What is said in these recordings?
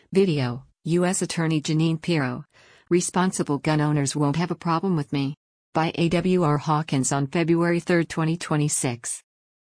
Video, U.S. Attorney Jeanine Pirro. Responsible gun owners won't have a problem with me. By A.W.R. Hawkins on February 3, 2026.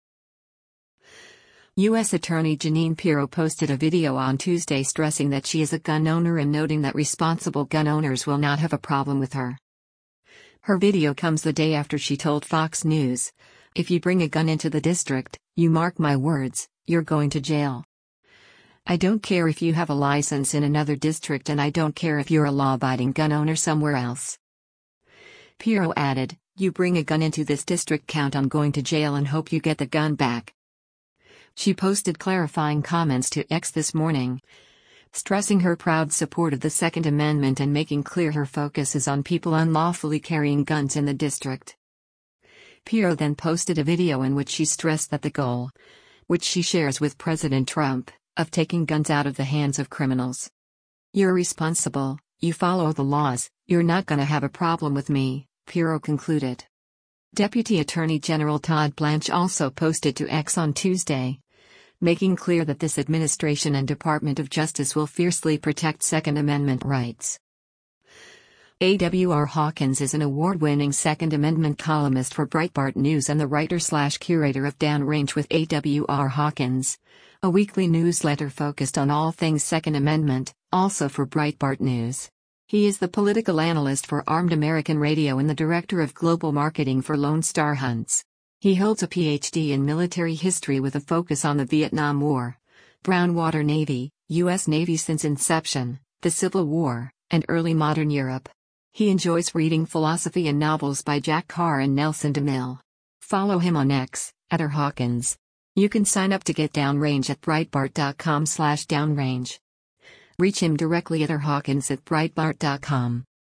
U.S. Attorney Jeanine Pirro posted a video on Tuesday stressing that she is a gun owner and noting that responsible gun owners will not have a problem with her. Her video comes the day after she told Fox News, "If you bring a gun into the district, you mark my words, you're going to jail. I don't care if you have a license in another district and I don't care if you're a law-abiding gun owner somewhere else." Pirro added, "You bring a gun into this district, count on going to jail and hope you get the gun back." She posted clarifying comments to X this morning, stressing her proud support of the Second Amendment and making clear her focus is on people unlawfully carrying guns in the district. Pirro then posted a video in which she stressed that the goal, which she shares with President Trump, of taking guns out of the hands of criminals. "You're responsible, you follow the laws, you're not gonna have a problem with me," Pirro concluded. Deputy Attorney General Todd Blanche also posted to X on Tuesday, making clear that this administration and Department of Justice will fiercely protect Second Amendment rights. A.W.R. Hawkins is an award-winning Second Amendment columnist for Breitbart News and the writer/curator of Downrange with A.W.R. Hawkins, a weekly newsletter focused on all things Second Amendment, also for Breitbart News. He is the political analyst for Armed American Radio and the director of global marketing for Lone Star Hunts. He holds a Ph.D. in military history with a focus on the Vietnam War, Brown Water Navy, U.S. Navy since inception, the Civil War, and early modern Europe. He enjoys reading philosophy and novels by Jack Carr and Nelson DeMille. Follow him on X, @Hawkins. You can sign up to get Downrange at Breitbart.com/downrange. Reach him directly at Hawkins@Breitbart.com.